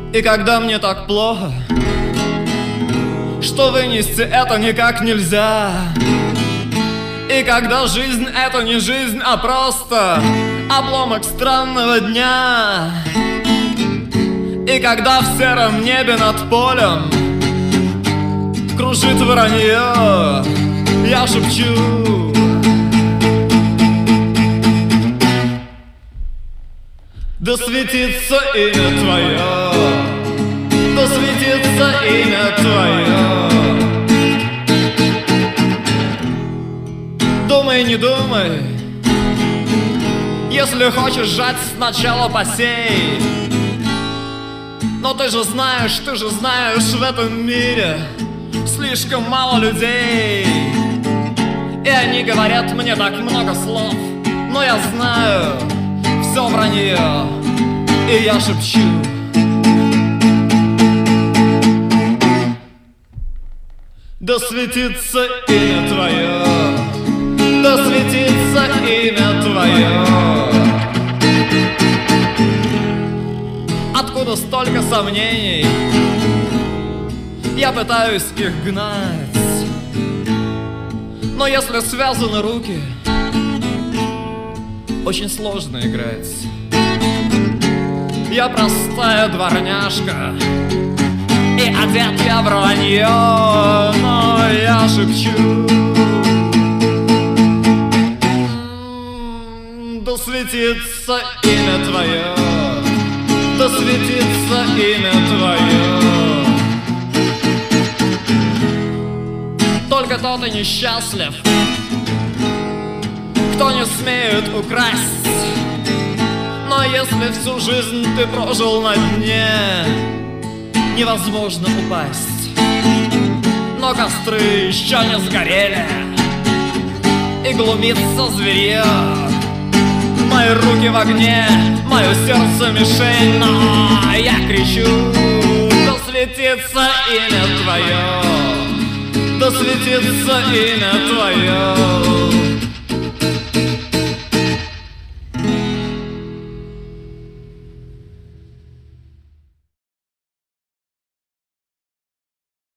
И когда мне так плохо, что вынести это никак нельзя, и когда жизнь это не жизнь, а просто обломок странного дня, и когда в сером небе над полем кружит воронье, я шепчу: да светится имя Твое, да светится имя Твое. Думай, не думай, если хочешь жать, сначала посей. Но ты же знаешь, в этом мире слишком мало людей, и они говорят мне так много слов, но я знаю, все вранье, и я шепчу: да светится имя Твое, да светится имя Твое. Откуда столько сомнений? Я пытаюсь их гнать, но если связаны руки, очень сложно играть. Я простая дворняжка, и одет я в вранье, но я шепчу: да светится имя Твое, да светится имя Твое. Только тот и несчастлив, кто не смеет украсть. Но если всю жизнь ты прожил на дне, невозможно упасть. Но костры еще не сгорели, и глумится зверье. Мои руки в огне, мое сердце мишень, но я кричу: да светится имя Твое, да светится имя Твое.